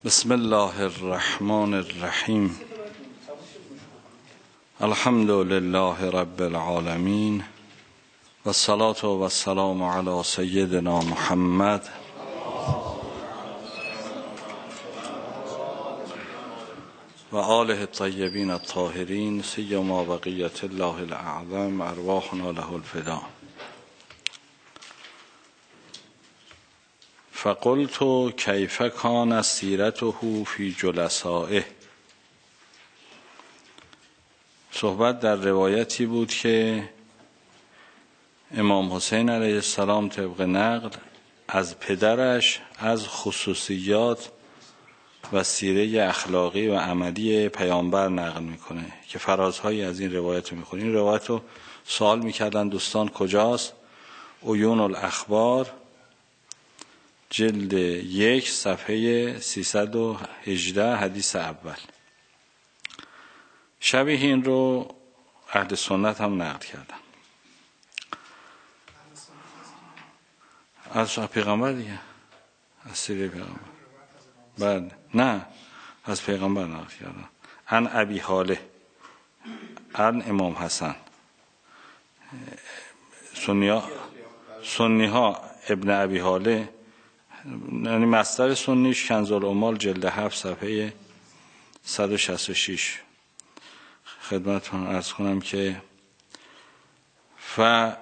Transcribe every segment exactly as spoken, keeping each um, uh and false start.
بسم الله الرحمن الرحیم. الحمد لله رب العالمین و الصلاة و السلام علی سیدنا محمد و آله الطیبین الطاهرین سیما بقیة الله الاعظم ارواحنا له الفدا. فقلت کیف کان سیرته فی جلسائه. صحبت در روایتی بود که امام حسین علیه السلام طبق نقل از پدرش از خصوصیات و سیره اخلاقی و عملی پیامبر نقل میکنه که فرازهایی از این روایت رو میخونه. این روایت رو سوال میکردن دوستان کجاست؟ عیون الاخبار جلد یک صفحه سیصد و هجده حدیث اول. شبیه این رو اهل سنت هم نقل کردن از پیغمبر دیگه، از سیره پیغمبر. بعد نه از پیغمبر نقل کردن. عن ابی حاله عن امام حسن. سنی ها سنی ها ابن ابی حاله، یعنی مصدر سنیش کنز العمال جلد هفت صفحه صد و شصت و شش. خدمتتون عرض کنم که فقلت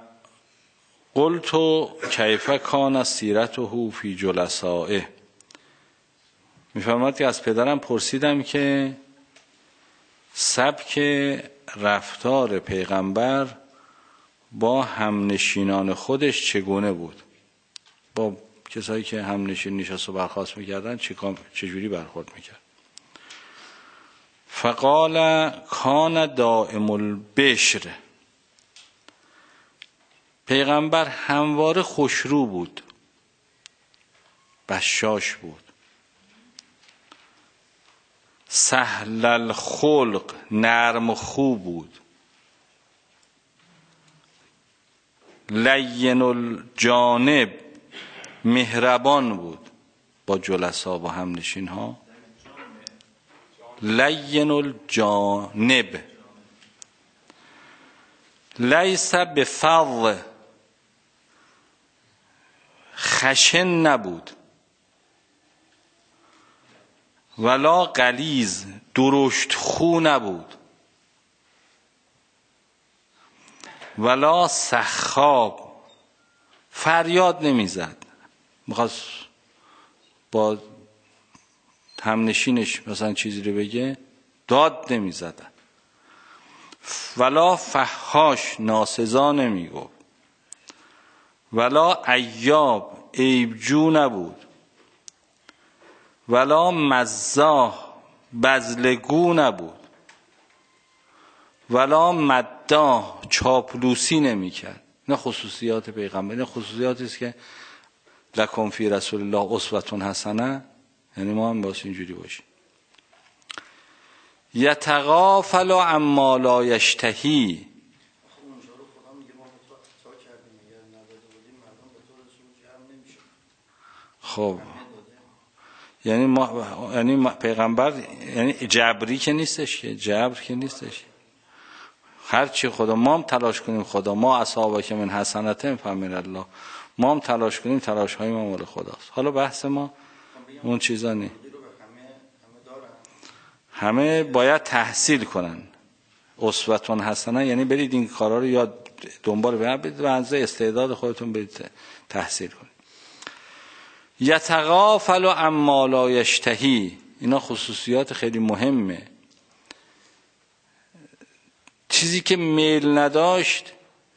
کیف کان سیرته فی جلسائه. میفرماد که از پدرم پرسیدم که سبک رفتار پیغمبر با همنشینان خودش چگونه بود، با کسایی که هم نشین نشست و برخاست میکردن چجوری برخورد میکرد. فقال کان دائم البشر. پیغمبر همواره خوشرو بود، بشاش بود. سهل الخلق، نرم و خوب بود. لین الجانب، مهربان بود با جلسا با هم نشین ها. لین الجانب، لیس بفظ، خشن نبود. ولا غلیظ، درشت خو نبود. ولا سخاب، فریاد نمیزد. میخواست با همنشینش مثلا چیزی رو بگه داد نمیزدن. ولا فحاش، ناسزا نمیگفت. ولا عیاب، عیبجو نبود. ولا مزاح، بزلگو نبود. ولا مداح، چاپلوسی نمیکرد. نه خصوصیات پیغمبر، نه خصوصیاتی است که لکم فی رسول الله اسوة حسنه، یعنی ما هم باید اینجوری باشیم. یتغافل عما لا یشتهی. خب یعنی ما یعنی پیغمبر یعنی جبری که نیستش، که جبر که نیستش. هر چی خدا ما هم تلاش کنیم، خدا ما اصحابه که من حسنته فمن الله، ما هم تلاش کنیم، تلاش های ما مال خداست. حالا بحث ما اون چیزا نیست. همه باید تحصیل کنن. اسوة حسنه یعنی برید این کارا رو یاد دنبال برید و از استعداد خودتون برید تحصیل کنید. یتغافل عما لا یشتهی، اینا خصوصیات خیلی مهمه. چیزی که میل نداشت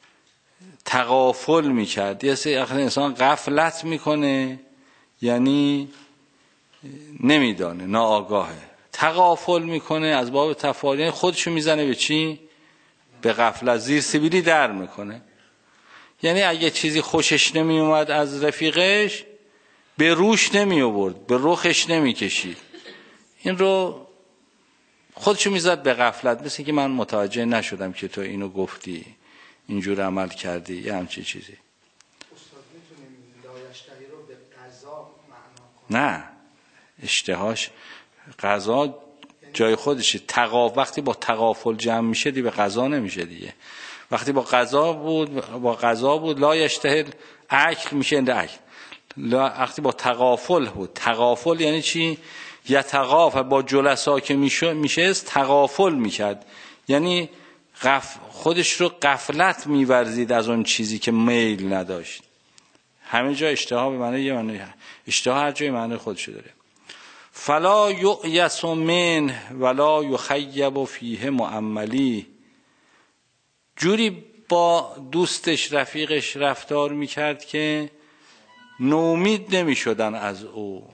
تغافل میکرد. یه سری انسان غفلت میکنه، یعنی نمیدانه، ناآگاهه. تغافل میکنه از باب تفاعل، یعنی خودشو میزنه به چی؟ به غفلت، زیر سیبیلی در میکنه. یعنی اگه چیزی خوشش نمی اومد از رفیقش به روش نمی آورد، به رخش نمی کشید. این رو خودشو میزد به غفلت، مثل که من متوجه نشدم که تو اینو گفتی، اینجور عمل کردی، یه همچین چیزی. استاد میتونیم لا یشتهی رو به قضا معنا کنیم؟ نه اشتهاش غذا جای خودشه. تقاف وقتی با تغافل جمع میشه دیگه به غذا نمیشه دیگه. وقتی با غذا بود با غذا بود لا یشتهل اکل میشه اند اکل. وقتی با تغافل بود، تغافل یعنی چی؟ یتغافل با جلسا که میشه میشه تغافل میکرد، یعنی غف خودش رو غفلت میورزید از اون چیزی که میل نداشت. همه جا اشتها به معنی یه معنی، اشتها هر جای معنی خودش داره. فلا یؤیس من ولا یخیب فیه مؤملی، جوری با دوستش رفیقش رفتار میکرد که نومید نمیشدن از او،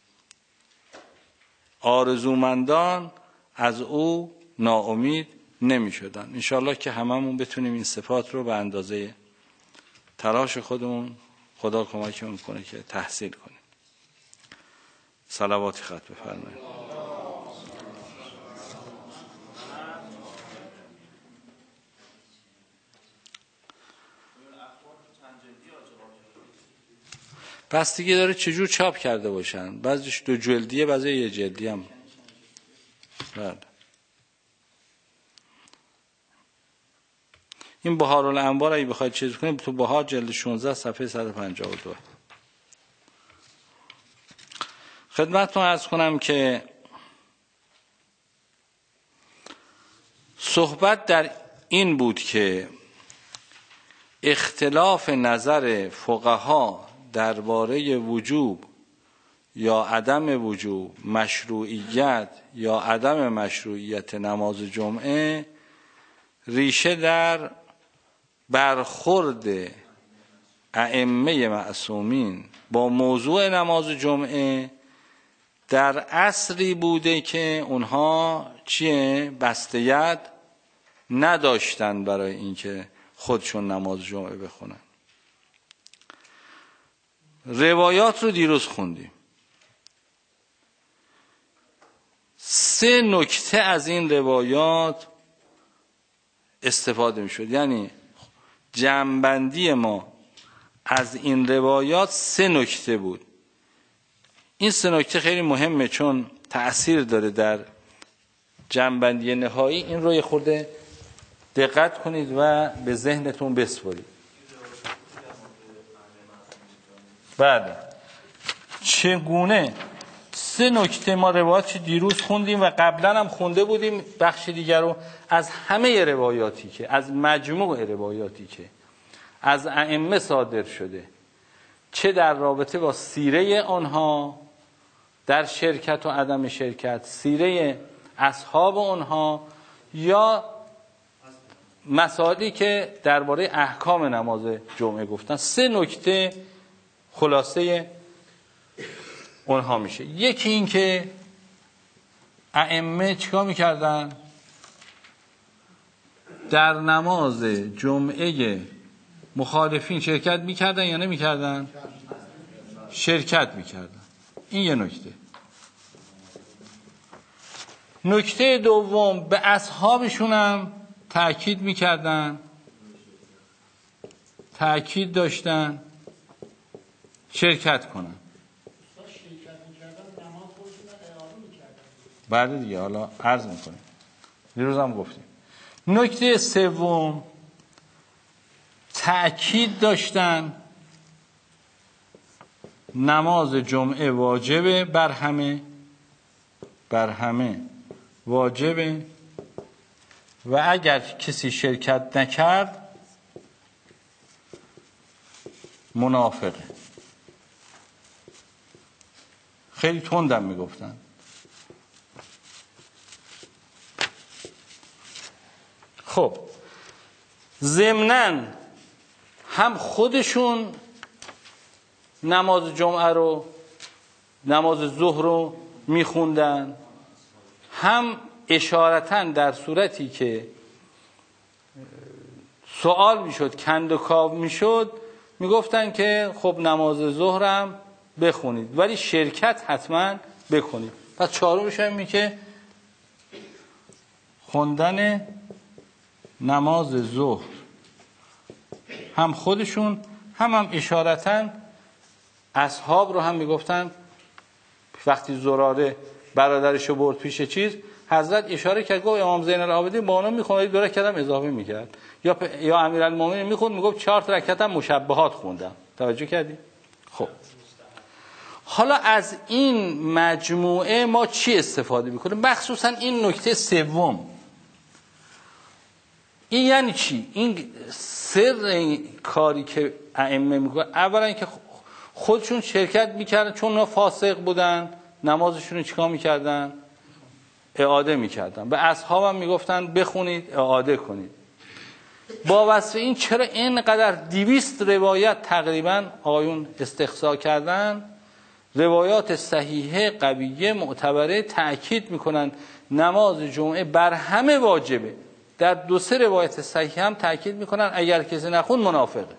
آرزومندان از او ناامید نمیشدن. انشاءالله که هممون بتونیم این صفات رو به اندازه تلاش خودمون، خدا کمکمون کنه که تحصیل کنیم. صلواتی خط بفرمایید. بستگی داره چجور چاپ کرده باشن، بعضیش دو جلدیه بعضی یه جلدی هم. بله. این بهارالانوار اگه بخواید چیز کنید تو بهار جلد شانزده صفحه صد و پنجاه و دو. خدمتتون عرض کنم که صحبت در این بود که اختلاف نظر فقها درباره وجوب یا عدم وجوب، مشروعیت یا عدم مشروعیت نماز جمعه ریشه در برخورد ائمه معصومین با موضوع نماز جمعه در عصری بوده که اونها چیه؟ بسته‌ید نداشتن برای اینکه خودشون نماز جمعه بخونن. روایات رو دیروز خوندیم. سه نکته از این روایات استفاده می شد، یعنی جمع‌بندی ما از این روایات سه نکته بود. این سه نکته خیلی مهمه چون تأثیر داره در جمع‌بندی نهایی. این رو یه خورده دقت کنید و به ذهنتون بسپارید. بله، چگونه سه نکته ما روایات دیروز خوندیم و قبلا هم خونده بودیم بخش دیگر رو از همه روایاتی که از مجموع روایاتی که از ائمه صادر شده، چه در رابطه با سیره آنها در شرکت و عدم شرکت، سیره اصحاب آنها، یا مسائلی که درباره احکام نماز جمعه گفتن، سه نکته خلاصه اونها میشه. یکی این که ائمه چیکار میکردن؟ در نماز جمعه مخالفین شرکت میکردن یا نمیکردن؟ شرکت میکردن. این یه نکته. نکته دوم، به اصحابشون هم تأکید میکردن، تأکید داشتن شرکت کنن. بعد دیگه حالا عرض میکنیم، دیروز هم گفتیم. نکته سوم، تأکید داشتن نماز جمعه واجبه بر همه، بر همه واجبه و اگر کسی شرکت نکرد منافقه. خیلی تندم میگفتن. خب ضمناً هم خودشون نماز جمعه رو، نماز ظهر رو میخوندن، هم اشارتاً در صورتی که سوال میشد، کند و کاو میشد، میگفتن که خب نماز ظهرم بخونید ولی شرکت حتما بکنید. پس چهارمش هم میگه که خوندن نماز ظهر هم خودشون هم هم اشارتاً اصحاب رو هم میگفتن وقتی زراره برادرشو برد پیش چیز، حضرت اشاره کرد گفت امام زین العابدین با اونا میخوند دو رکعت هم اضافه میکرد، یا پ... یا امیرالمومنین میخوند میگفت چهار تا رکعت هم مشبهات خوندم. توجه کردی؟ خب حالا از این مجموعه ما چی استفاده میکنیم؟ مخصوصا این نکته سوم، این یعنی چی؟ این سر این کاری که ائمه میکنن، اولا که خودشون شرکت میکردن، چون اونا فاسق بودن نمازشون رو چیکار میکردن؟ اعاده میکردن. به اصحابم میگفتن بخونید اعاده کنید. با وصف این چرا اینقدر دویست روایت تقریبا آقایون استقصا کردن؟ روایات صحیحه قویه معتبره تأکید میکنن نماز جمعه بر همه واجبه. در دو سه روایت صحیح هم تأکید میکنن اگر کسی نخون منافقه.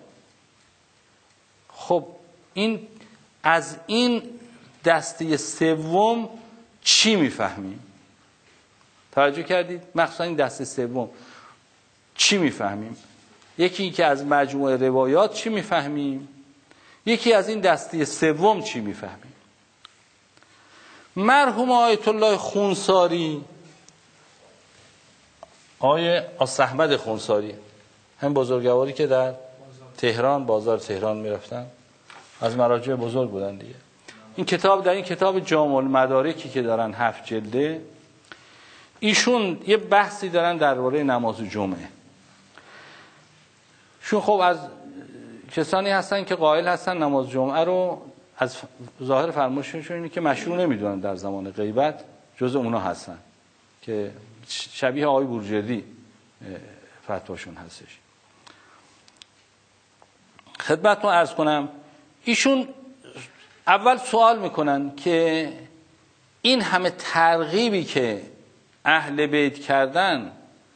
خب این از این دسته سوم چی میفهمیم؟ توجه کردید؟ مخصوصا این دسته سوم چی میفهمیم؟ یکی این که از مجموعه روایات چی میفهمیم، یکی از این دسته سوم چی میفهمیم. مرحوم آیت الله خونساری، آیه آصحمد خونساری، هم بزرگواری که در تهران بازار تهران میرفتن، از مراجع بزرگ بودن دیگه. این کتاب در این کتاب جامع المدارکی که دارن هفت جلده، ایشون یه بحثی دارن درباره نماز جمعه. شون خب از کسانی هستن که قائل هستن نماز جمعه رو از ظاهر فرمایششون اینه که مشروع نمیدونن در زمان غیبت، جز اونا هستن که شبیه آقای بورجردی فتواشون هستش. خدمتتون عرض کنم ایشون اول سوال میکنن که این همه ترغیبی که اهل بیت کردن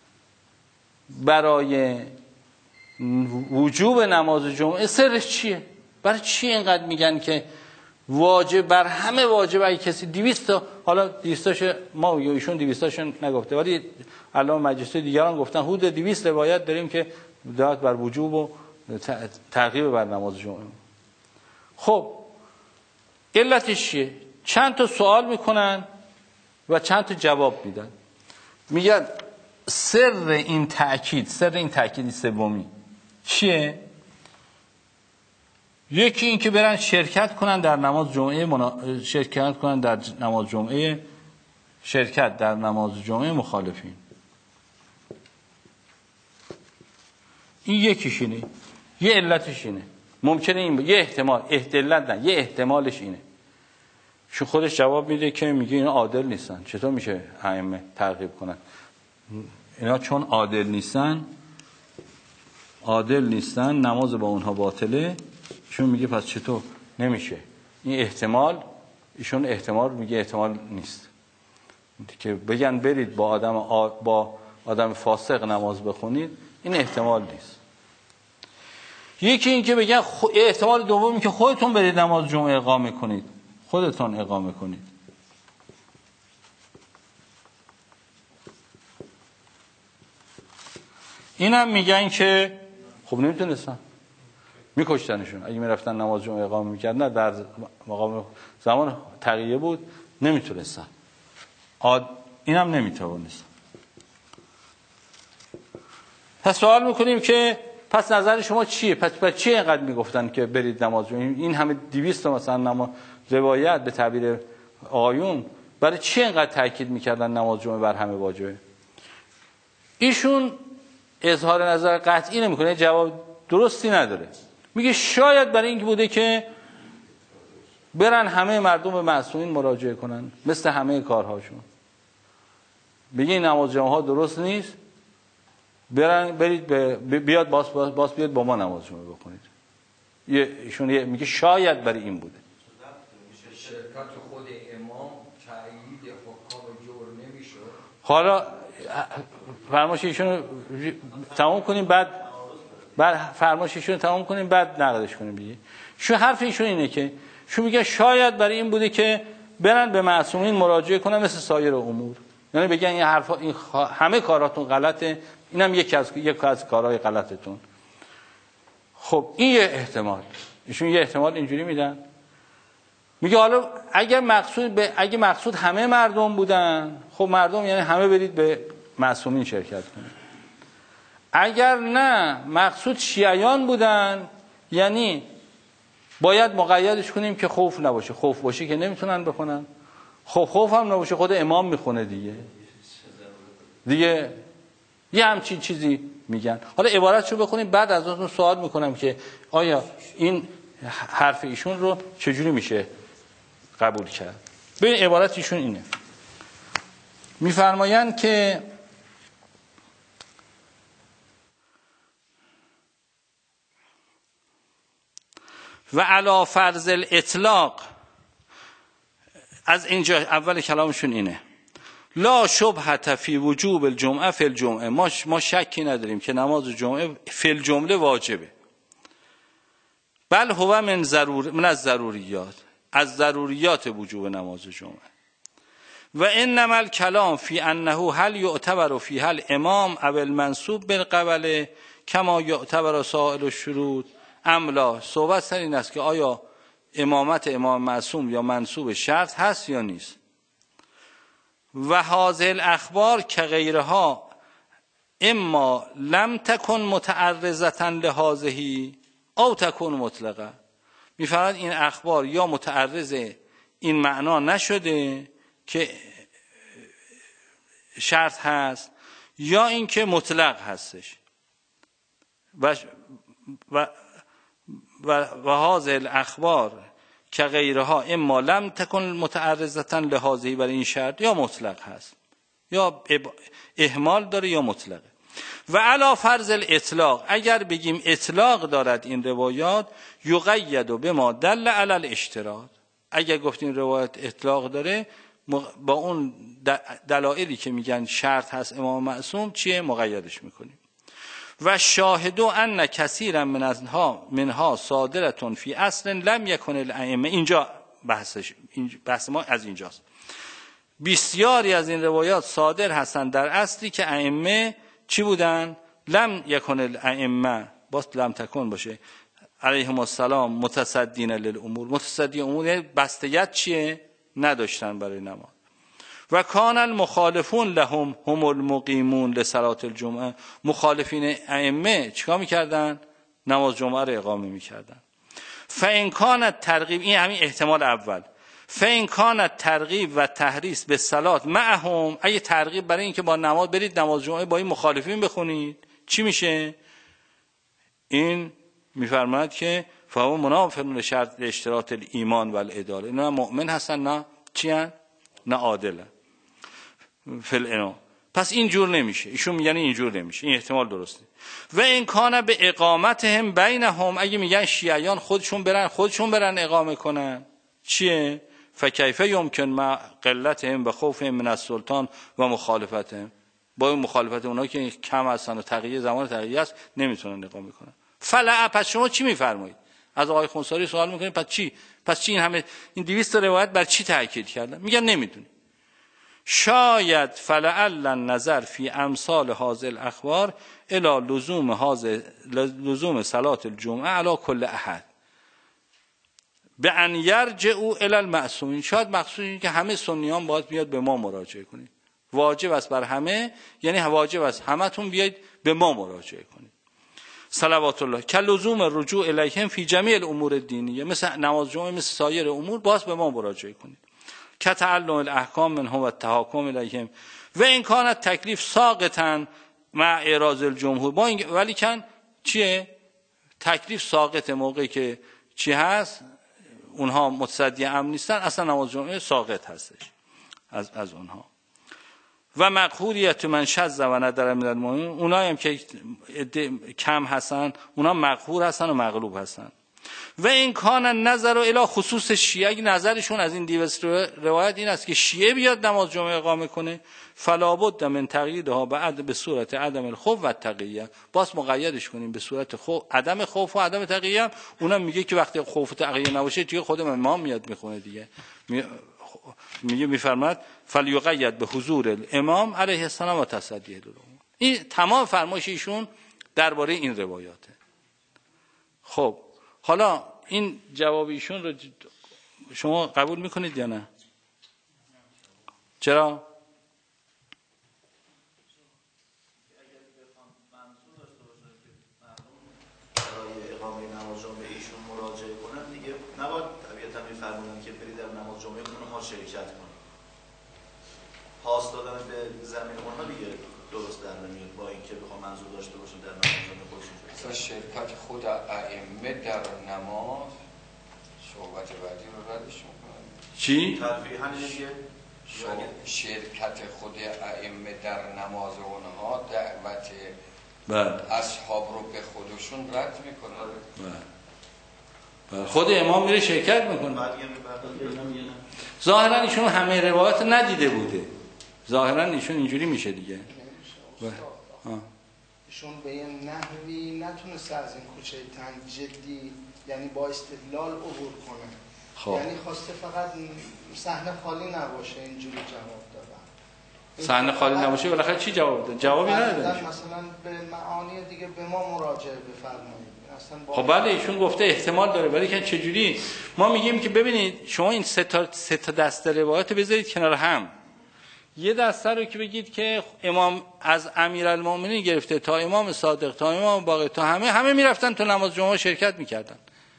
برای وجوب نماز جمعه سرش چیه؟ برای چی اینقدر میگن که واجب بر همه واجب؟ اگه کسی دویست تا، حالا دویستاش ما یا ایشون دویستاش نگفته، ولی علامه مجلسی دیگران گفتن حدود دویست روایت داریم که دعوت بر وجوب و ترغیب بر نماز جمعه. خب علتش چیه؟ چند تا سوال میکنن و چند تا جواب میدن. میگن سر این تأکید، سر این تأکید سومی چیه؟ یکی این که برن شرکت کنن در نماز جمعه منا... شرکت کنن در نماز جمعه شرکت در نماز جمعه مخالفین. این یکیش اینه. یه علتش اینه. ممکنه این ب... یه احتمال احتمال نه یه احتمالش اینه. شو خودش جواب میده که میگه اینا عادل نیستن. چطور میشه ائمه ترغیب کنن؟ اینا چون عادل نیستن عادل نیستن نماز با اونها باطله. ایشون میگه پس چطور نمیشه؟ این احتمال، ایشون احتمال میگه احتمال نیست که بگن برید با آدم آ... با آدم فاسق نماز بخونید، این احتمال نیست. یکی این که بگن خ... احتمال دومی که خودتون برید نماز جمعه اقامه کنید، خودتون اقامه کنید. اینم میگن که خب نمیتونستن، میکشتنشون اگه میرفتن نماز جمعه اقامه میکردن. در مقام زمان تقیه بود نمیتونستن، آد... اینم نمیتونستن. پس سوال میکنیم که پس نظر شما چیه؟ پس پس چیه اینقدر میگفتن که برید نماز جمعه؟ این همه دویست مثلا نماز روایت به تعبیر آیون برای چی اینقدر تاکید میکردن نماز جمعه بر همه واجبه؟ ایشون اظهار نظر قطعی نمیکنه، جواب درستی نداره. میگه شاید برای اینکه بوده که برن همه مردم به معصومین مراجعه کنن مثل همه کارهاشون. بگی نماز جمعه ها درست نیست، برن برید به بیاد باز باز بیاد با ما نماز جمعه بکنید. یه ایشون یه میگه شاید برای این بوده. شرکت خود امام تایید حکام جور نمیشه. حالا فرمایش ایشونو تمام کنیم بعد بعد فرمایش ایشونو تمام کنیم بعد نقدش کنیم دیگه. شو حرف ایشون اینه که شو میگه شاید برای این بوده که برن به معصومین مراجعه کنن مثل سایر امور. یعنی بگن این حرفا این همه کاراتون غلطه، اینم یکی از یک از کارهای غلطتون. خب این یه احتمال، ایشون یه احتمال اینجوری میدن. میگه حالا اگر مقصود به اگه مقصود همه مردم بودن، خب مردم یعنی همه برید به معصومین شرکت کنید. اگر نه مقصود شیعیان بودن، یعنی باید مقیدش کنیم که خوف نباشه. خوف باشه که نمیتونن بخونن. خب خوف هم نباشه خود امام میخونه دیگه دیگه یه همچین چیزی میگن. حالا عبارتشو بخونیم، بعد از اون سوال میکنم که آیا این حرف ایشون رو چجوری میشه قبول کرد. ببین عبارت ایشون اینه، میفرمایند که و علی فرض الاطلاق، از اینجا اول کلامشون اینه، لا شبهة فی وجوب الجمعه فی الجمعه، ما ما شکی نداریم که نماز جمعه فی الجمله واجبه، بل هو من ضرور من از ضروریات، از ضروریات وجوب نماز جمعه. و انما الکلام فی انه هل یعتبر فی هل امام او المنصوب بالقبل کما یعتبر سائر الشروط ام لا. صحبت سر این است که آیا امامت امام معصوم یا منصوب شرط هست یا نیست. و هذه الاخبار که غیرها اما لم تکن متعرضه لهذه او تکون مطلقه. میفرماید این اخبار یا متعرض این معنا نشده که شرط هست، یا اینکه مطلق هستش. و و و و هذه الاخبار که غیرها اما لم تکن متعرضه لهذه، برای این شرط یا مطلق هست یا اهمال داره یا مطلقه. و علی فرض الاطلاق، اگر بگیم اطلاق دارد این روایات، یقید بما دل علی الاشتراط، اگر گفتیم روایت اطلاق داره با اون دلایلی که میگن شرط هست امام معصوم چیه مقیدش میکنیم. و شاهدو ان کثیرا من ازها منها صادرتون فی اصل لم یکن الائمه، اینجا بحثش بحث ما از اینجاست. بسیاری از این روایات صادر هستند در اصلی که ائمه چی بودن؟ لم یکن الائمه، باز لم تکن باشه، علیهم السلام متصدین للامور، متصدی امور یعنی بستگیت چیه؟ نداشتن برای نماز. و کان المخالفون لهم هم المقیمون لصلاة الجمعه، مخالفین ائمه چیکار میکردن؟ نماز جمعه رو اقامه میکردن. فان کان ترغیب، این همین احتمال اول، فان کان ترغیب و تحریص به صلات معهم، اگه ترغیب برای اینکه با نماز برید نماز جمعه با این مخالفین بخونید چی میشه؟ این میفرماید که فهو منافق لشرط اشتراط الایمان و العداله، نه مؤمن هستن نه چی هستن؟ نه عادلن فل. پس اینجور نمیشه، ایشون میگن اینجور نمیشه، این احتمال درسته. و این کانه به اقامتهم بینهم، اگه میگن شیعیان خودشون برن خودشون برن اقامه کنن چیه؟ فکیف یمکن مع قلتهم و خوفهم من السلطان و مخالفتهم، با این مخالفت اونها که کم هستن و تقیه زمان تقیه است نمیتونن اقامه کنن. فلا، پس شما چی میفرمایید؟ از آقای خونساری سوال میکنید پس چی؟ پس چی این همه این دویست روایت بر چی تاکید کردن؟ میگن نمیدونی. شاید فلعل النظر فی امثال هذه الاخبار الی لزوم هذه لزوم صلاه الجمعه علی کل احد به ان یرجعوا الی المعصومین. شاید مقصود این که همه سنیان باید بیاد به ما مراجعه کنید، واجب است بر همه، یعنی واجب است همتون بیاید به ما مراجعه کنید صلوات الله، که لزوم رجوع الیهم فی جمیع الامور الدینیه، مثل نماز جمعه مثل سایر امور باز به ما مراجعه کنید، که تعلم الاحکام منهم و التحاکم الیهم. و این کانت تکلیف ساقطا مع اعراض الجمهور، با این ولی کن چیه؟ تکلیف ساقط موقعی که چی هست اونها متصدی امر نیستن، اصلا نماز جمعه ساقط هستش از از اونها. و مقهوریت من شذ و ندر من المؤمنین، اونایی هم که کم هستن اونها مقهور هستن و مغلوب هستن. و این کان نظر الی خصوص شیعه، اگه نظرشون از این دیوست روایت این است که شیعه بیاد نماز جمعه اقامه کنه، فلا بد من تقییدها بعد به صورت عدم الخوف و تقیه، باز مقیدش کنیم به صورت خوف، عدم خوف و عدم تقیه. اونم میگه که وقتی خوف و تقیه نباشه دیگه خود امام میاد میخونه دیگه، میگه میفرماد فلیقید به حضور الامام علیه السلام و تصدیه الامام. این تمام فرمایش ایشون درباره این روایاته. خب حالا این جواب ایشون رو شما قبول میکنید یا نه؟ چرا؟ برای اقامه نماز جمعه ایشون مراجعه کنن دیگه نباید طبیعتا میفرمونن که برید در نماز جمعه اونها شرکت کنید. پاس دادن به زمین اونها دیگه درست در نمیاد با اینکه بخوام منظور داشته باشم در نماز جمعه خودشون شرکت. شرکت خود ائمه در نماز صحبت بعدی رو ردش میکنن. چی؟ تلفیه همین دیگه شرکت خود ائمه در نماز اونها دعوت بله اصحاب رو به خودشون رد میکنن. بله. خود امام میره شرکت میکنه. ظاهرا ایشون همه روایات ندیده بوده. ظاهرا ایشون اینجوری میشه دیگه. ایشون به یه نحوی نتونسته از این کوچه تنگ جدی یعنی با استدلال عبور کنه. خب. یعنی خواسته فقط صحنه خالی نباشه اینجوری جواب دادن. صحنه خالی نباشه بالاخره چی جواب داد؟ جوابی نداد. مثلا به معانی دیگه به ما مراجعه بفرمایید. خب بله ایشون گفته احتمال داره ولی که چجوری؟ ما میگیم که ببینید شما این سه تا سه تا دسته روایت بذارید کنار هم. یه دسته رو که بگید که امام از امیرالمومنین گرفته تا امام صادق تا امام باقر تا همه همه میرفتن تو نماز جمعه شرکت میکردن.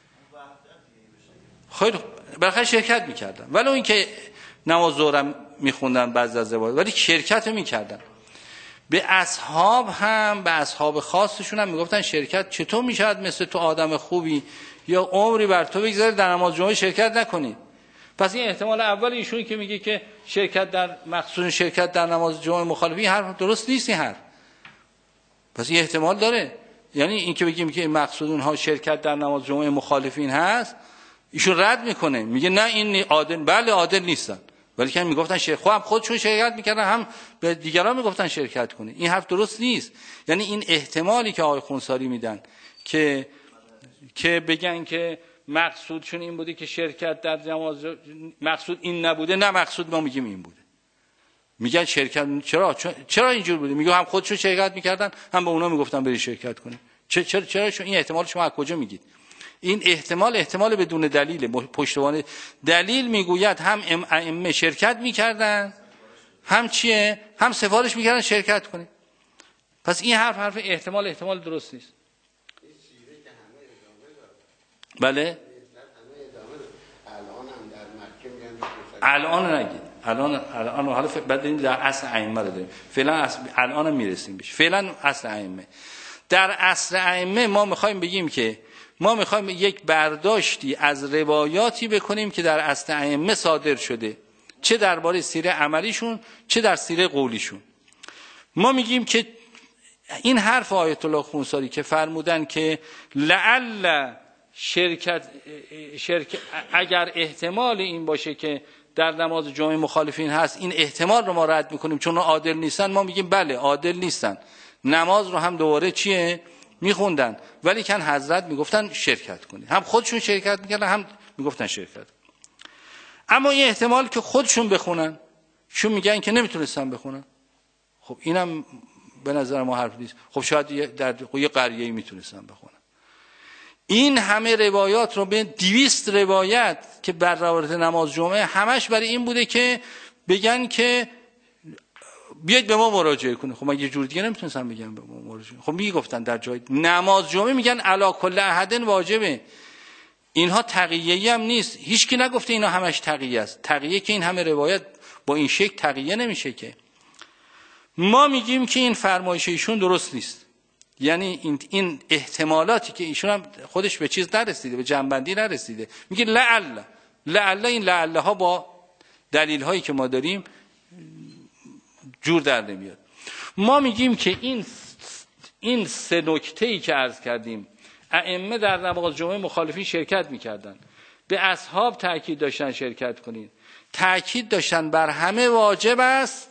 خیلی بالاخره شرکت میکردن. ولی اون که نماز ظهر میخوندن بعضی از روایات ولی شرکت میکردن. به اصحاب هم به اصحاب خاصشون هم میگفتن شرکت چطور میشود مثل تو آدم خوبی یا عمری بر تو بگذاره در نماز جمعه شرکت نکنی. پس این احتمال اول ایشون که میگه که شرکت در مخصوص شرکت در نماز جمعه مخالفی حرف درست نیست این حرف. پس این احتمال داره. یعنی این که بگیم که مقصود اونها شرکت در نماز جمعه مخالفین هست ایشون رد میکنه میگه نه این عادل بله عادل نیستن ولی که میگفتن شرکت خودم خودشون شرکت میکردن هم به دیگران میگفتن شرکت کنه. این حرف درست نیست. یعنی این احتمالی که آقای خونساری میدن که که بگن که مقصودشون این بوده که شرکت در نماز مقصود این نبوده نه مقصود ما میگیم این بوده. میگن شرکت چرا چرا اینجور بوده؟ میگه هم خودشون شرکت میکردن هم به اونا میگفتن بری شرکت کنه. چرا چرا چرا این احتمال شما از کجا میگید؟ این احتمال احتمال بدون دلیل پشتوانه دلیل میگوید هم ائمه شرکت میکردن هم چیه هم سفارش میکردن شرکت کنه. پس این حرف حرف احتمال احتمال درست نیست. بله الان نگید الان الان حالا بعد بریم در اصل ائمه رو داریم فعلا الان میرسیم بهش. فعلا اصل ائمه در اصل ائمه ما میخوایم بگیم که ما میخوایم یک برداشتی از روایاتی بکنیم که در اصل ائمه صادر شده چه درباره سیره عملیشون چه در سیره قولیشون. ما میگیم که این حرف آیت الله خونساری که فرمودن که لعل شرکت شرکت اگر احتمال این باشه که در نماز جمعه مخالفین هست این احتمال رو ما رد میکنیم چون عادل نیستن. ما میگیم بله عادل نیستن نماز رو هم دوباره چیه میخوندن ولی کن حضرت میگفتن شرکت کنید هم خودشون شرکت میکردن هم میگفتن شرکت. اما این احتمال که خودشون بخونن چون میگن که نمیتونستن بخونن خب اینم به نظر ما حرف نیست. خب شاید در یه قریه‌ای میتونستن بخونن. این همه روایات رو به دویست روایت که بر روایت نماز جمعه همش برای این بوده که بگن که بیاید به ما مراجعه کنه. خب مگه جور دیگه نمیتونستن بگن به ما مراجعه. خب میگفتن در جای نماز جمعه میگن علی کل احد واجبه. اینها تقیه‌ای هم نیست. هیچکی نگفته اینا همش تقیه است. تقیه که این همه روایت با این شکل تقیه نمیشه که. ما میگیم که این فرمایش ایشون درست نیست. یعنی این این احتمالاتی که ایشون هم خودش به چیز نرسیده به جنبندی نرسیده میگه لعل لعل این لعل ها با دلیل هایی که ما داریم جور در نمیاد. ما میگیم که این این سه نکته ای که عرض کردیم ائمه در نماز جمعه مخالفین شرکت میکردن به اصحاب تاکید داشتن شرکت کنین تاکید داشتن بر همه واجب است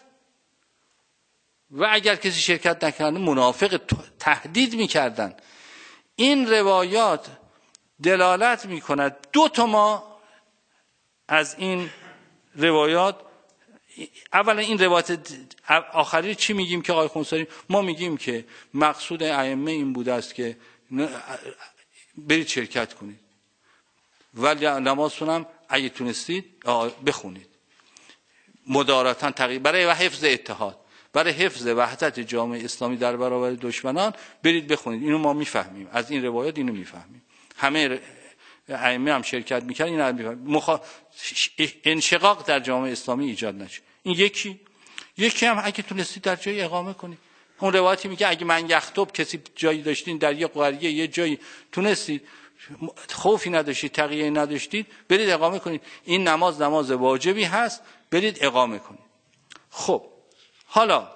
و اگر کسی شرکت نکرده منافق تهدید میکردن. این روایات دلالت میکند دو تا ما از این روایات اولا این روایت آخری چی میگیم که آقای خونساری ما میگیم که مقصود ائمه این بوده است که برید شرکت کنید ولی نمازتون هم اگه تونستید بخونید مداراتاً تغییر برای حفظ اتحاد، برای حفظ وحدت جامعه اسلامی در برابر دشمنان برید بخونید. اینو ما میفهمیم از این روایات، اینو میفهمیم. همه ائمه هم شرکت میکردن، اینو میفهمیم. مخ... انشقاق در جامعه اسلامی ایجاد نشه. این یکی یکی هم اگه تونستید در جایی اقامه کنید. اون روایتی میگه اگه من یخطب کسی جایی داشتین در یه قریه یه جایی تونستید خوفی نداشتید تقیه نداشتید برید اقامه کنید. این نماز نماز واجبی هست، برید اقامه کنید. خب حالا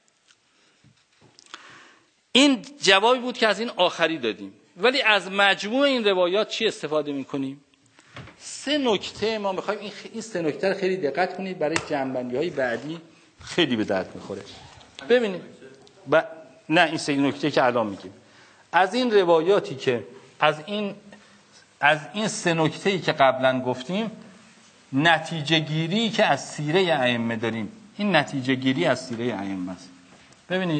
این جوابی بود که از این آخری دادیم، ولی از مجموع این روایات چی استفاده میکنیم؟ سه نکته ما میخوایم این, این سه نکته رو خیلی دقت کنید، برای جنبندی‌های بعدی خیلی به درد میخوره. ببینید ب... نه این سه نکته که الان میگیم از این روایاتی که از این از این سه نکته‌ای که قبلا گفتیم نتیجه گیری که از سیره ائمه داریم، این نتیجه گیری از سیره ائمه است. ببینید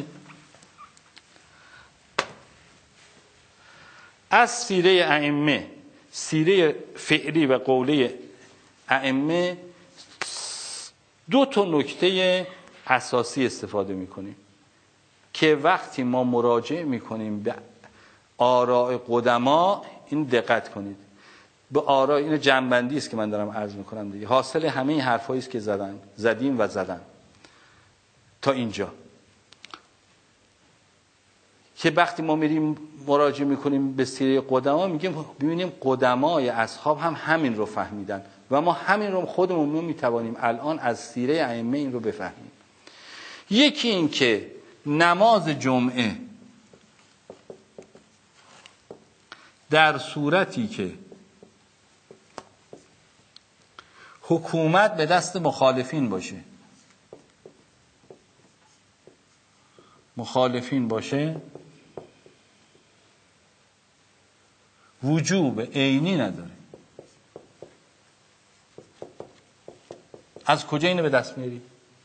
از سیره ائمه، سیره فعلی و قولی ائمه، دو تا نکته اساسی استفاده میکنیم که وقتی ما مراجعه میکنیم به آراء قدما این دقت کنید. به آراء این جنبندی است که من دارم عرض میکنم دیگه، حاصل همه این حرفایی است که زدن زدیم و زدن تا اینجا، که وقتی ما میریم مراجعه میکنیم به سیره قدما میگیم ببینیم قدمای اصحاب هم همین رو فهمیدن و ما همین رو خودمون میتوانیم الان از سیره ائمه این رو بفهمیم. یکی این که نماز جمعه در صورتی که حکومت به دست مخالفین باشه مخالفین باشه وجوب عینی نداره. از کجا اینو به دست میاری؟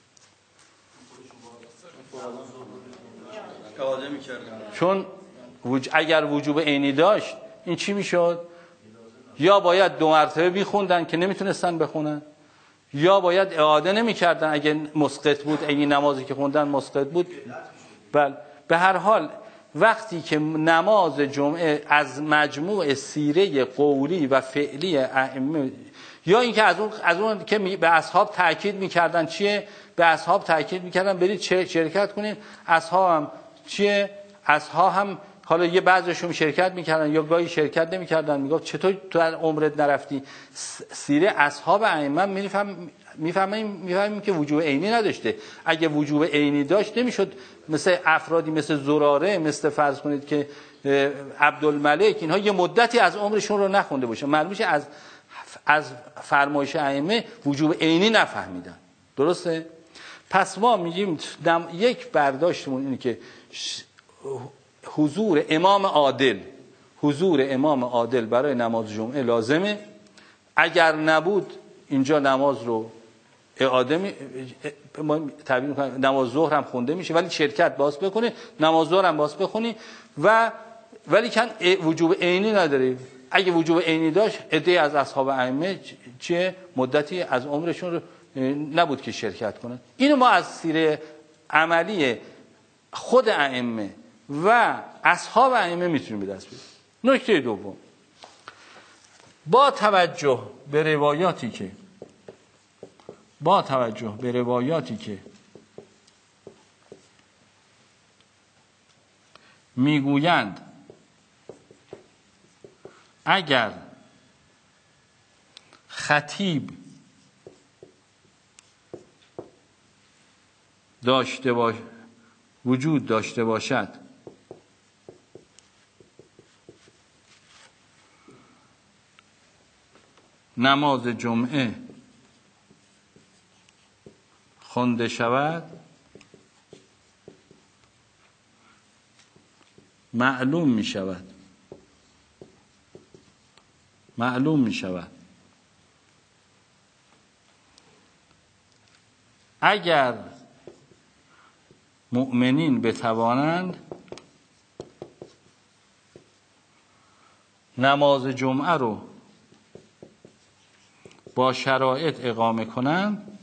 چون وج... اگر وجوب عینی داشت این چی میشد؟ یا باید دو مرتبه میخوندن که نمیتونستن بخونن، یا باید اعاده نمیکردن اگه مسقط بود، اگه نمازی که خوندن مسقط بود. بله به هر حال وقتی که نماز جمعه از مجموع سیره قولی و فعلی ائمه، یا اینکه از اون از اون که به اصحاب تاکید میکردن چیه؟ به اصحاب تاکید میکردن برید شرکت کنید. اصحاب هم چیه؟ اصحاب هم حالا یه بعضیشون شرکت میکردن یا گاهی شرکت نمیکردن، میگفت چطور تو در عمرت نرفتی؟ سیره اصحاب ائمه میفهم میفهمیم میفهمیم که وجوب عینی نداشته. اگه وجوب عینی داشت نمیشد مثل افرادی مثل زراره، مثل فرض کنید که عبدالملک، اینها یه مدتی از عمرشون رو نخونده باشه، معلوم میشه از از فرمایش ائمه وجوب عینی نفهمیدن. درسته؟ پس ما میگیم یک برداشتمون اینه که حضور امام عادل حضور امام عادل برای نماز جمعه لازمه. اگر نبود اینجا نماز رو اعاده می ما تعبیر می‌کنیم، نماز ظهر هم خونده میشه ولی شرکت باز بکنه، نماز ظهر هم باز بخونی و ولی کن وجوب عینی نداره. اگه وجوب عینی داشت عده از اصحاب ائمه چه مدتی از عمرشون رو نبود که شرکت کنن. اینو ما از سیره عملی خود ائمه و اصحاب ائمه میتونیم به دست بیاریم. نکته دوم، با توجه به روایاتی که با توجه به روایاتی که میگویند اگر خطیب داشته باش وجود داشته باشد نماز جمعه خوانده شود، معلوم می شود معلوم می شود اگر مؤمنین بتوانند نماز جمعه رو با شرایط اقامه کنند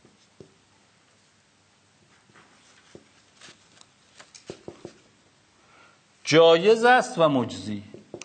جایز است و مجزی.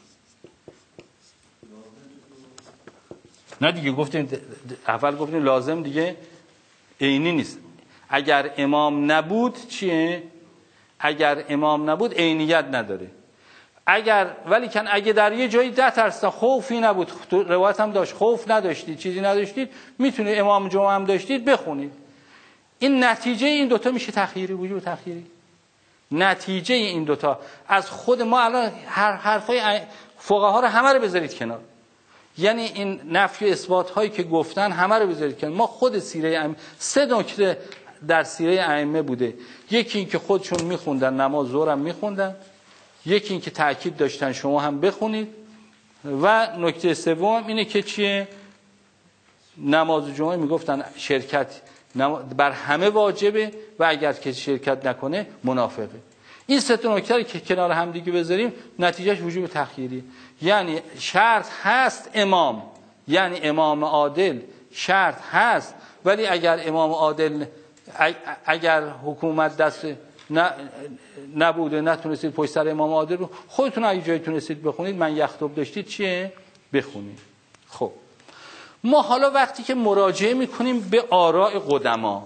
نه دیگه گفتیم اول گفتیم لازم دیگه عینی نیست. اگر امام نبود چیه؟ اگر امام نبود عینیت نداره. اگر ولی کن اگه در یه جایی ده ترستا خوفی نبود، روایت هم داشت خوف نداشتید چیزی نداشتید، میتونه امام جمعه هم داشتید بخونید. این نتیجه این دوتا میشه تخییری، وجود تخییری. نتیجه این دوتا از خود ما الان هر حرفای فقها رو همه رو بذارید کنار، یعنی این نفی و اثبات هایی که گفتن همه رو بذارید کنار. ما خود سیره ائمه سه نکته در سیره ائمه بوده. یکی این که خودشون میخوندن، نماز ظهر هم میخوندن. یکی این که تأکید داشتن شما هم بخونید. و نکته سوم اینه که چیه؟ نماز جمعه میگفتن شرکت بر همه واجبه و اگر که شرکت نکنه منافقه. این سه تا نکته رو که کنار هم دیگه بذاریم نتیجهش وجوب تخییری. یعنی شرط هست امام، یعنی امام عادل شرط هست، ولی اگر امام عادل اگر حکومت دست نبوده نتونستید پشت سر امام عادل رو خودتون اگه جایی تونستید بخونید، من یخطب داشتید چیه؟ بخونید. خب ما حالا وقتی که مراجعه میکنیم به آراء قدما،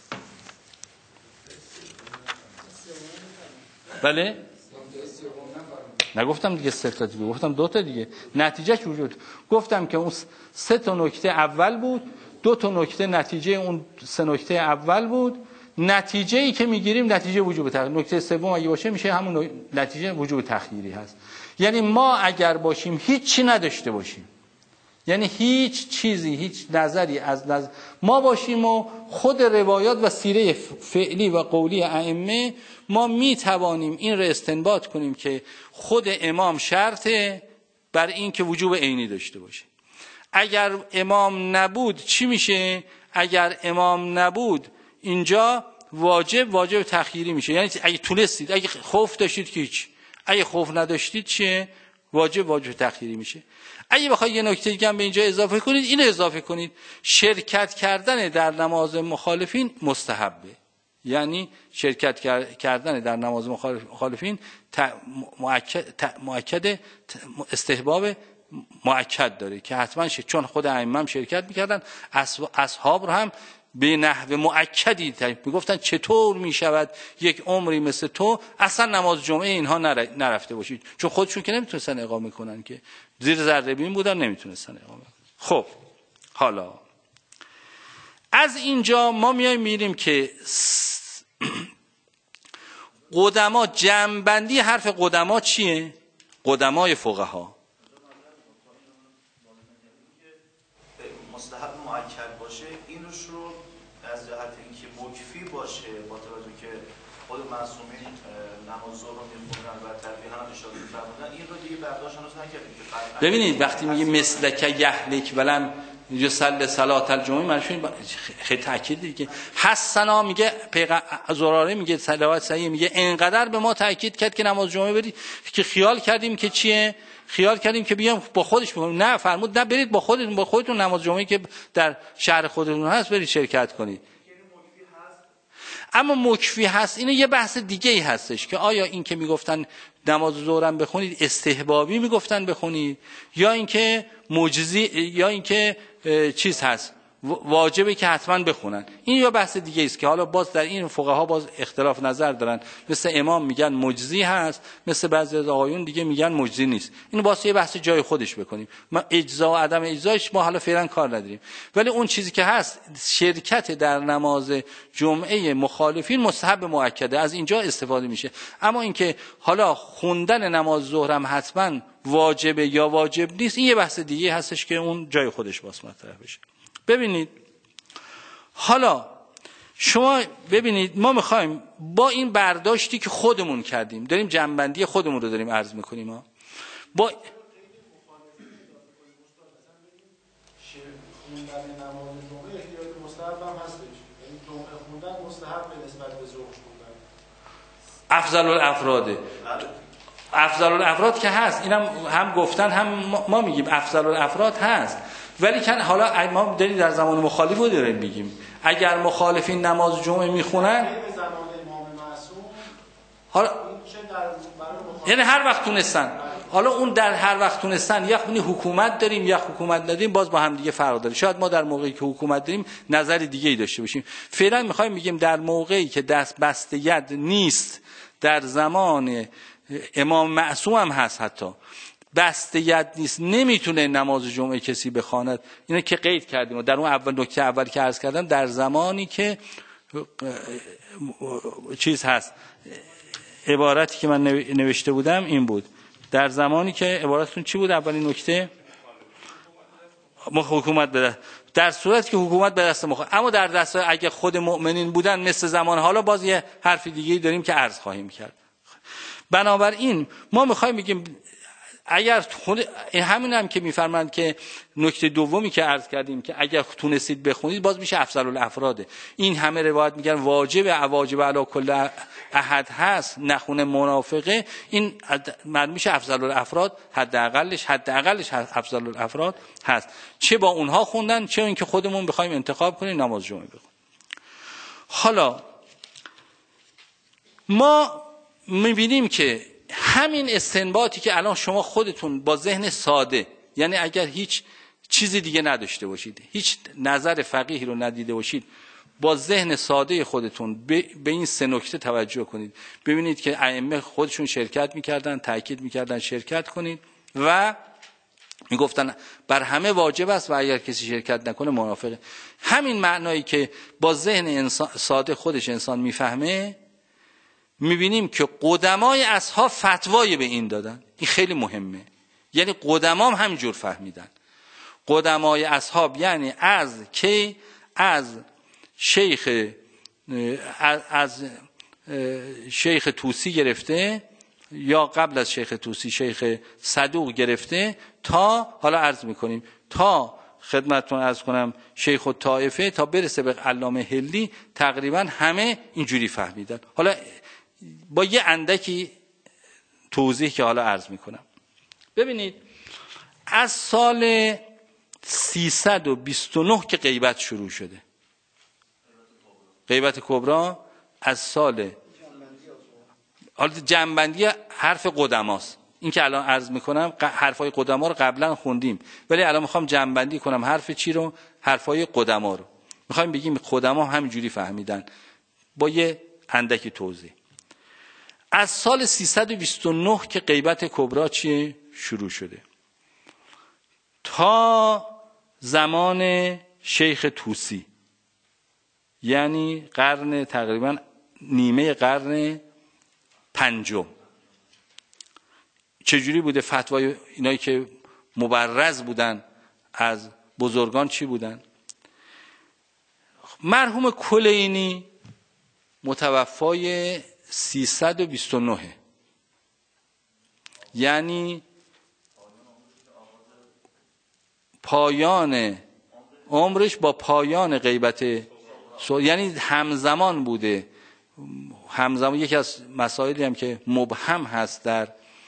بله؟ نگفتم دیگه سه تا دیگه، گفتم دو تا دیگه. نتیجهش وجود گفتم که اون سه تا نکته اول بود، دو تا نکته نتیجه اون سه نکته اول بود. نتیجه ای که میگیریم نتیجه وجوب تخییری. نکته سوم اگه باشه میشه همون نتیجه وجوب تخییری هست. یعنی ما اگر باشیم هیچی نداشته باشیم، یعنی هیچ چیزی هیچ نظری از نظر ما باشیم و خود روایات و سیره فعلی و قولی ائمه ما می توانیم این را استنباط کنیم که خود امام شرطه بر این که وجوب عینی داشته باشه. اگر امام نبود چی میشه؟ اگر امام نبود اینجا واجب واجب تخییری میشه. یعنی اگه تونستید، اگه خوف داشتید که هیچ، اگه خوف نداشتید چیه؟ واجب واجب تخییری میشه. اگه بخواید یه نکته دیگه هم به اینجا اضافه کنید، اینو اضافه کنید: شرکت کردن در نماز مخالفین مستحبه. یعنی شرکت کردن در نماز مخالفین مؤکد استحباب مؤکد داره که حتما شه، چون خود ائمه هم شرکت میکردن، اصحاب رو هم به نحو مؤکدی میگفتن چطور میشود یک عمری مثل تو اصلا نماز جمعه اینها نرفته باشید، چون خودشون که نمیتونستن اقامه کنن، که زیر ذره بین بودن نمیتونستن اقامه کنن. خب حالا از اینجا ما میایم میریم که قدما، جمع‌بندی حرف قدما چیه؟ قدمای فقها مستحب مؤکد باشه، اینش رو از جهت اینکه مکفی باشه با توجه که خود معصومین نماز ظهر رو میخونن و تلبیه هم اشاره می‌فرمودن، این رو دیگه برداشت هنوز نکردیم که ببینید وقتی میگه مثلک یهلک ولم یصلی صلات الجمعه، منشون خیلی تاکید دیگه. حسنا میگه پیغمبر، زراره میگه صلوات صحیح میگه انقدر به ما تاکید کرد که نماز جمعه برید که خیال کردیم که چیه؟ خیال کردیم که بیام با خودش بکنیم. نه، فرمود نه، برید با خودتون با خودتون نماز جمعه که در شهر خودتون هست برید شرکت کنید. اما مکفی هست، اینه یه بحث دیگه ای هستش که آیا این که میگفتن نماز ظهر هم بخونید استحبابی میگفتن بخونید، یا اینکه مجزی، یا اینکه چیز هست واجبه که حتما بخونن. این یا بحث دیگه است که حالا باز در این فقها باز اختلاف نظر دارن. مثل امام میگن مجزی هست، مثل بعضی از آقایون دیگه میگن مجزی نیست. اینو باز یه بحث جای خودش بکنیم. ما اجزا و عدم اجزاش ما حالا فعلا کار نداریم، ولی اون چیزی که هست شرکت در نماز جمعه مخالفین مستحب مؤکده، از اینجا استفاده میشه. اما اینکه حالا خوندن نماز ظهر هم حتما واجبه یا واجب نیست، این یه بحث دیگه هستش که اون جای خودش باز مطرح بشه. ببینید حالا شما ببینید، ما میخوایم با این برداشتی که خودمون کردیم، داریم جنبندی خودمون رو داریم عرض میکنیم، ها با خوندن نماز جمعه احتیاط مستحب هم هستش، یعنی جمعه خوندن مستحب به نسبت به ظهر خوندن افضل الافراده. افضل الافراد که هست، اینم هم گفتن هم ما میگیم افضل الافراد هست، ولی کن حالا ما داریم در زمان مخالف رو داریم میگیم، اگر مخالفین نماز جمعه میخونن حالا یعنی هر وقت تونستن، حالا اون در هر وقت تونستن، یا خونی حکومت داریم یا حکومت نداریم، باز با هم دیگه فرق داره. شاید ما در موقعی که حکومت داریم نظر دیگه ای داشته باشیم. فعلا میخوایم میگیم در موقعی که دست بسته ید نیست، در زمان امام معصوم هم هست، حتی بسته ید نیست، نمیتونه نماز جمعه کسی بخواند. اینو که قید کردیم و در اون اول نکته اول که عرض کردم، در زمانی که چیز هست، عبارتی که من نوشته بودم این بود، در زمانی که عبارتتون چی بود اولین نکته؟ حکومت بده، در صورتی که حکومت به دست مخ... اما در دست اگه خود مؤمنین بودن مثل زمان حالا، باز یه حرف دیگه داریم که عرض خواهیم کرد. بنابراین ما میخوایم بگیم اگر خود همین هم که میفرمایند که نکته دومی که عرض کردیم که اگر تونستید بخونید باز میشه افضل الافراده. این همه روایت میگن واجب واجب علی کل احد هست، نخونه منافقه، این معلوم میشه افضل الافراد حداقلش حداقلش افضل الافراد هست. چه با اونها خوندن، چه اینکه خودمون بخوایم انتخاب کنیم نماز جمعه بخونیم. حالا ما میبینیم که همین استنباطی که الان شما خودتون با ذهن ساده، یعنی اگر هیچ چیزی دیگه نداشته باشید، هیچ نظر فقیهی رو ندیده باشید، با ذهن ساده خودتون به این سه نکته توجه کنید، ببینید که ائمه خودشون شرکت میکردن، تاکید میکردن شرکت کنید و میگفتن بر همه واجب است و اگر کسی شرکت نکنه منافقه. همین معنایی که با ذهن انسان ساده خودش انسان میفهمه، میبینیم که قدمای اصحاب فتوای به این دادن. این خیلی مهمه، یعنی قدمام همینجور فهمیدن. قدمای اصحاب یعنی از کی؟ از شیخ از, از شیخ طوسی گرفته یا قبل از شیخ طوسی شیخ صدوق گرفته تا حالا عرض میکنیم تا خدمتتون عرض کنم شیخ الطائفه تا برسه به علامه هلی، تقریبا همه اینجوری فهمیدن. حالا با یه اندکی توضیح که حالا عرض میکنم. ببینید از سال سیصد و بیست و نه که غیبت شروع شده، غیبت کبرا از سال حالا جنبندی حرف قدماست، این که الان عرض میکنم حرفای قدما رو قبلا خوندیم، ولی الان میخوام جنبندی کنم حرف چی رو؟ حرفای قدما رو. میخوایم بگیم قدما همینجوری فهمیدن با یه اندکی توضیح. از سال سیصد و بیست و نه که غیبت کبرا چیه شروع شده تا زمان شیخ طوسی، یعنی قرن تقریبا نیمه قرن پنجم، چجوری بوده فتوای اینایی که مبرز بودن از بزرگان چی بودن؟ مرحوم کلینی متوفای سیصد و بیست و نه، یعنی پایان عمرش با پایان غیبت، یعنی همزمان بوده. همزمان یکی از مسائلی هم که مبهم هست در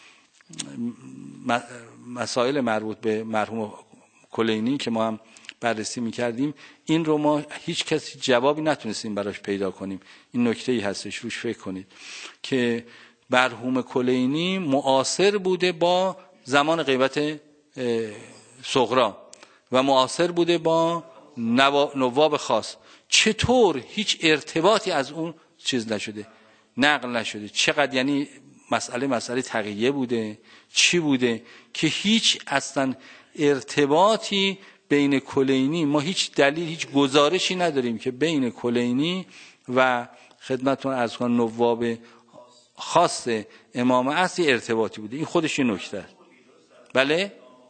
مسائل مربوط به مرحوم کلینی که ما هم بررسی میکردیم، این رو ما هیچ کسی جوابی نتونستیم براش پیدا کنیم. این نکته‌ای هستش روش فکر کنید که مرحوم کلینی معاصر بوده با زمان غیبت صغرا و معاصر بوده با نواب خاص. چطور هیچ ارتباطی از اون چیز نشده، نقل نشده؟ چقدر یعنی مسئله مسئله تقیه بوده، چی بوده که هیچ اصلا ارتباطی بین کلینی، ما هیچ دلیل هیچ گزارشی نداریم که بین کلینی و خدمتتون عرض کنم نواب خاص امام عصر ارتباطی بوده. این خودش یه نکته است. بله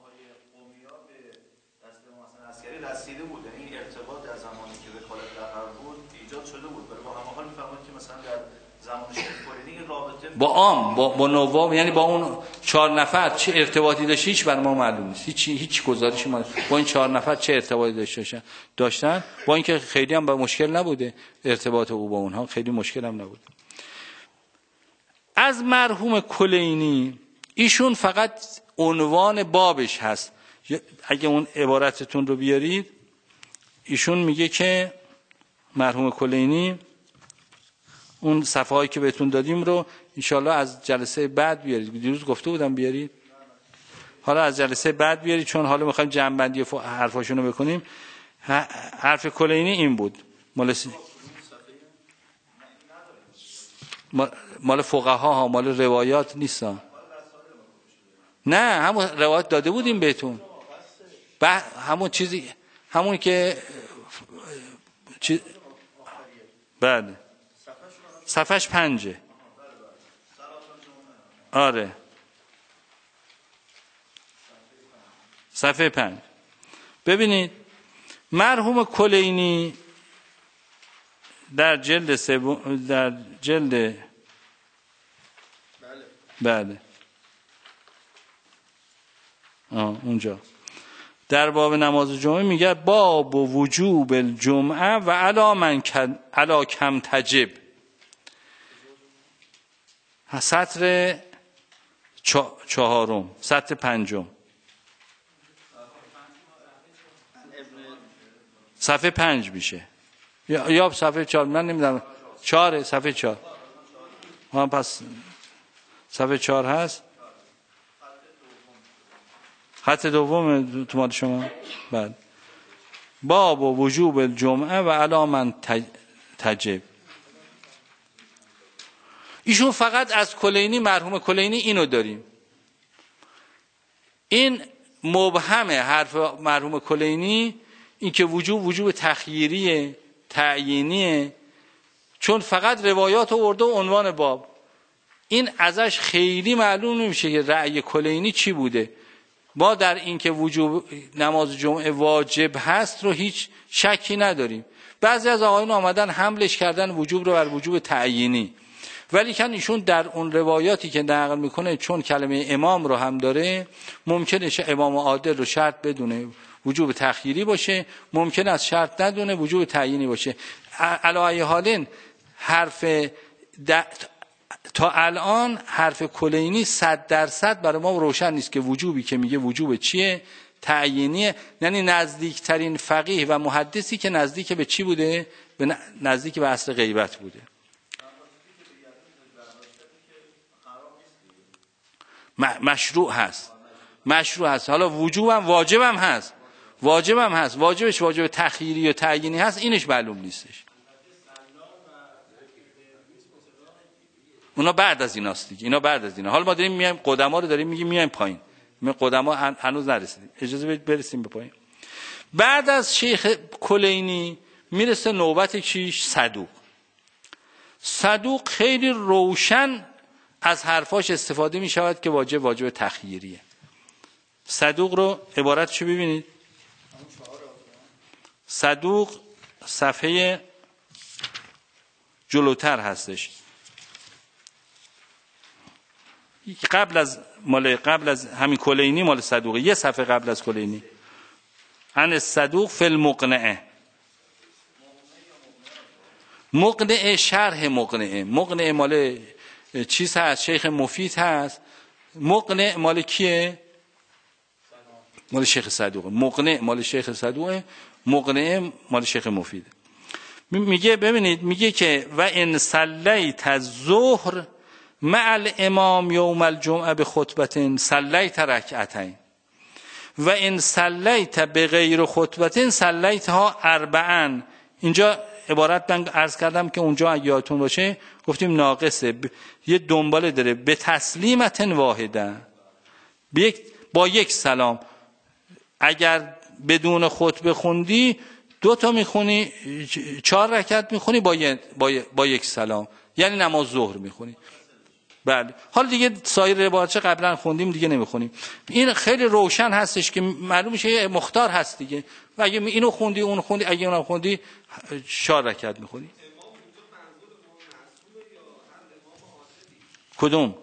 رسیده بود، این ارتباط از زمانی که وکالت قرار بود ایجاد شده بود. ولی با همه حال میفهمید که مثلا در زمان شیخ کلینی رابطه با عام با, با نواب، یعنی با اون چهار نفر چه ارتباطی داشت هیچ بر ما معلوم نیست. هیچ هیچ گزارشی ما با این چهار نفر چه ارتباطی داشتن داشتن با اینکه خیلی هم با مشکل نبوده ارتباط او با اونها، خیلی مشکل هم نبود. از مرحوم کلینی ایشون فقط عنوان بابش هست، اگه اون عبارتتون رو بیارید، ایشون میگه که مرحوم کلینی اون صفحه هایی که بهتون دادیم رو انشالله از جلسه بعد بیارید. دیروز گفته بودم بیارید، حالا از جلسه بعد بیارید، چون حالا میخوایم جمع بندی حرفاشون رو بکنیم. حرف کلینی این بود، مال س... مال فقها ها، مال روایات نیستن. نه همون روایات داده بودیم بهتون، همون چیزی همون که چیز بعد صفحش پنجه. آره صفحه پنج. ببینید مرحوم کلینی در جلد سوم، در جلد بله آه اونجا در باب نماز جمعه میگه باب وجوب الجمعه و علا من علا کم تجب. سطر چهارم، سطر پنجم، صفحه پنج میشه یا یا صفحه چهار، من نمیدونم چهاره، صفحه چهار. ها پس صفحه چهار هست، خط دوم تو مال شما. بعد باب وجوب الجمعه و علا من تجب. ایشون فقط از کلینی، مرحوم کلینی اینو داریم. این مبهمه حرف مرحوم کلینی، این که وجوب وجوب تخییریه، تعیینیه، چون فقط روایات آورده و عنوان باب. این ازش خیلی معلوم نمیشه که رأی کلینی چی بوده. ما در این که وجوب نماز جمعه واجب هست رو هیچ شکی نداریم. بعضی از آقایون آمدن حملش کردن وجوب رو بر وجوب تعیینی، ولی کن ایشون در اون روایاتی که نقل میکنه چون کلمه امام رو هم داره، ممکنه امام عادل رو شرط بدونه وجوب تخییری باشه، ممکن است شرط ندونه وجوب تعیینی باشه. علی ای حالین حرف تا الان حرف کلینی صد درصد برای ما روشن نیست که وجوبی که میگه وجوب چیه، تعیینیه. یعنی نزدیکترین فقیه و محدثی که نزدیک به چی بوده؟ به نزدیک به اصل غیبت بوده. مشروع هست، مشروع هست. حالا وجوبم واجبم هست، واجبم هست، واجبش واجب تخییری و تعیینی هست، اینش معلوم نیستش. اونا بعد از ایناست دیگه، اینا بعد از اینا. حالا ما داریم میایم قدما رو داریم میگیم میایم پایین، ما قدما هنوز نرسیدیم، اجازه بدید برسیم به پایین. بعد از شیخ کلینی میرسه نوبت کیش؟ صدوق. صدوق خیلی روشن از حرفاش استفاده می شود که واجب واجب تخییریه. صدوق رو عبارتشو ببینید. صدوق صفحه جلوتر هستش، قبل از مال قبل از همین کلینی مال صدوق، یه صفحه قبل از کلینی. عن صدوق فی المقنعه. مقنعه شرح مقنعه. مقنعه مال چیز هست، شیخ مفید هست. مقنع مال کیه؟ مال شیخ صدوقه. مقنع مال شیخ صدوقه، مقنع مال شیخ مفید. میگه ببینید، میگه که و ان صلیت الظهر مع الامام یوم الجمعه بخطبه صلیت رکعتین و ان صلیت بغیر خطبه صلیتها اربعا. اینجا عبارت من عرض کردم که اونجا اگه یادتون باشه گفتیم ناقصه، ب... یه دنباله داره به تسلیمت واحده، یک با یک سلام. اگر بدون خطبه خوندی دو تا میخونی، چهار رکعت میخونی با, ی... با, ی... با یک سلام، یعنی نماز ظهر میخونی. بله. حالا دیگه سایر روایات قبلا خوندیم دیگه نمیخونیم. این خیلی روشن هستش که معلوم میشه یه مختار هست دیگه. و اگه اینو خوندی اون خوندی، اگه اونم خوندی چهار رکعت میخونی. کدوم؟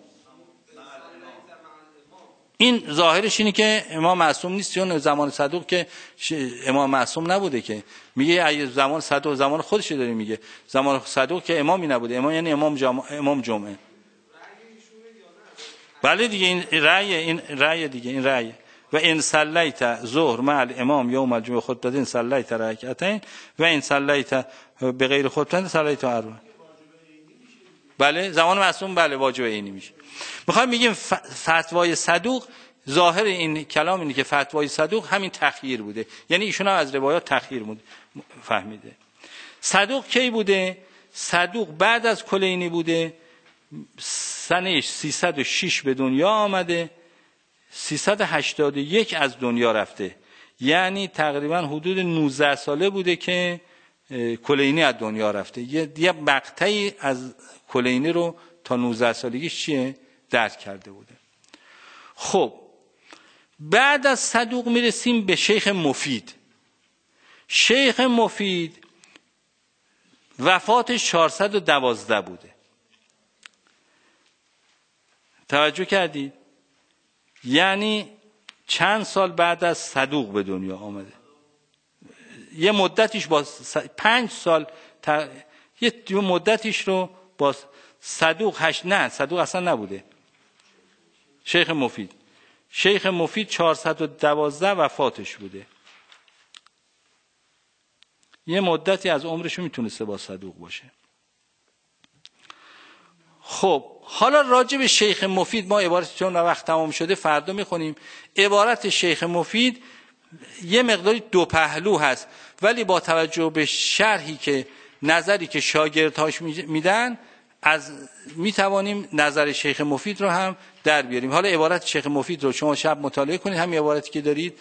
این ظاهرش اینه که امام معصوم نیست، چون زمان صدوق که امام معصوم نبوده که. میگه اگه زمان صدوق زمان خودش داره میگه، زمان صدوق که امامی نبوده. امام یعنی امام جمعه، امام جمعه. بله دیگه این رأی، این رأی دیگه، این رأی و ان صلیت ظهر مع الامام یوم الجمعه خطبتین صلیت رکعتین و ان صلیت به غیر خطبتین صلیت اربع. بله زمان معصوم بله واجب عینی میشه. میخوایم بگیم فتوای صدوق، ظاهر این کلام اینه که فتوای صدوق همین تخییر بوده، یعنی ایشون هم از روایات تخییر فهمیده. صدوق کی بوده؟ صدوق بعد از کلینی بوده، سنه سیصد و شش به دنیا آمده، سیصد و هشتاد و یک از دنیا رفته، یعنی تقریبا حدود نوزده ساله بوده که کلینی از دنیا رفته. یه, یه مقطعی از کلینی رو تا نوزده سالگیش چیه؟ درک کرده بوده. خب بعد از صدوق میرسیم به شیخ مفید. شیخ مفید وفاتش چهارصد و دوازده بوده. توجه کردید؟ یعنی چند سال بعد از صدوق به دنیا آمده. یه مدتیش با س... پنج سال تا... یه مدتیش رو با صدوق هشت نه صدوق اصلا نبوده. شیخ مفید شیخ مفید چهارصد و دوازده وفاتش بوده. یه مدتی از عمرش میتونسته با صدوق باشه. خب حالا راجع به شیخ مفید ما عبارت چون وقت تمام شده فردا میخونیم. عبارت شیخ مفید یه مقداری دو پهلو هست، ولی با توجه به شرحی که نظری که شاگردهاش میدن از میتوانیم نظر شیخ مفید رو هم در بیاریم. حالا عبارت شیخ مفید رو شما شب مطالعه کنید، همین عبارتی که دارید،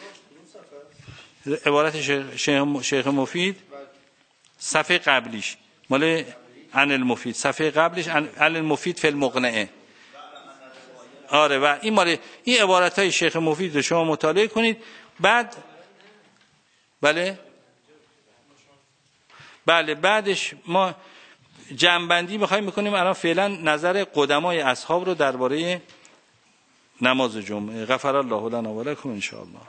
عبارت شیخ, شیخ مفید صفحه قبلیش مال عن المفید، صفحه قبلش عن المفید فی المقنعه. آره و این مال این عبارت های شیخ مفید رو شما مطالعه کنید. بعد بله بله بعدش ما جمع‌بندی می‌خوایم می‌کنیم. الان فعلا نظر قدمای اصحاب رو درباره نماز جمعه. غفر الله لنا و لکم ان شاء الله.